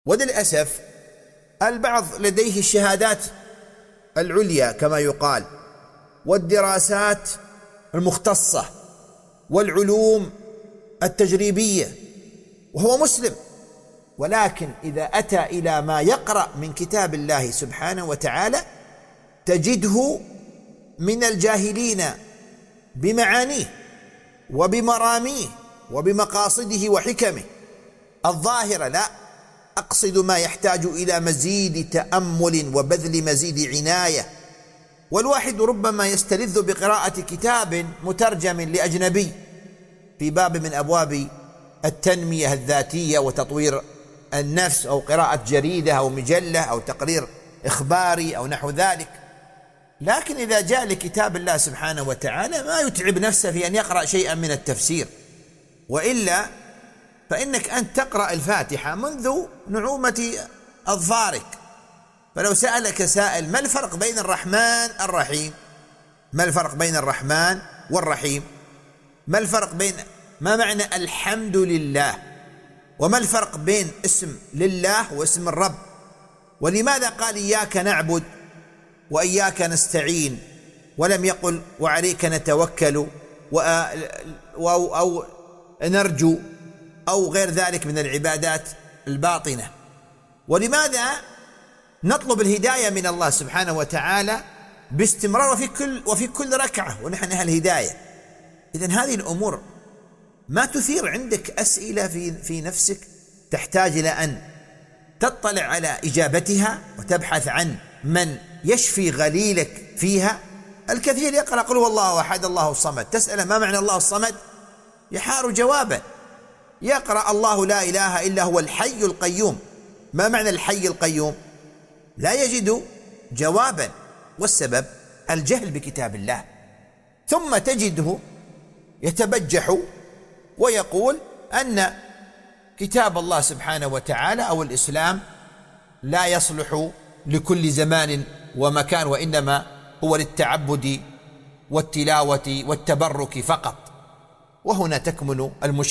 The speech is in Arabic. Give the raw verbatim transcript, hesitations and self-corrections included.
وللأسف البعض لديه الشهادات العليا كما يقال، والدراسات المختصة والعلوم التجريبية، وهو مسلم، ولكن إذا أتى إلى ما يقرأ من كتاب الله سبحانه وتعالى تجده من الجاهلين بمعانيه وبمراميه وبمقاصده وحكمه الظاهرة. لا أقصد ما يحتاج إلى مزيد تأمل وبذل مزيد عناية، والواحد ربما يستلذ بقراءة كتاب مترجم لأجنبي في باب من أبواب التنمية الذاتية وتطوير النفس، أو قراءة جريدة أو مجلة أو تقرير إخباري أو نحو ذلك. لكن إذا جاء لكتاب الله سبحانه وتعالى ما يتعب نفسه في أن يقرأ شيئا من التفسير، وإلا فإنك أنت تقرأ الفاتحة منذ نعومة أظفارك. فلو سألك سائل ما الفرق بين الرحمن الرحيم، ما الفرق بين الرحمن والرحيم، ما الفرق بين ما معنى الحمد لله، وما الفرق بين اسم لله واسم الرب، ولماذا قال إياك نعبد وإياك نستعين ولم يقل وعليك نتوكل أو, أو نرجو أو غير ذلك من العبادات الباطنة، ولماذا نطلب الهداية من الله سبحانه وتعالى باستمرار وفي كل, وفي كل ركعة ونحن أهل الهداية. إذن هذه الأمور ما تثير عندك أسئلة في, في نفسك تحتاج إلى أن تطلع على إجابتها وتبحث عن من يشفي غليلك فيها. الكثير يقرأ قل هو الله أحد الله الصمد، تسأله ما معنى الله الصمد يحار جوابا. يقرأ الله لا إله إلا هو الحي القيوم، ما معنى الحي القيوم لا يجد جوابا، والسبب الجهل بكتاب الله. ثم تجده يتبجح ويقول أن كتاب الله سبحانه وتعالى أو الإسلام لا يصلح لكل زمان ومكان، وإنما هو للتعبد والتلاوة والتبرك فقط. وهنا تكمن المشكلة.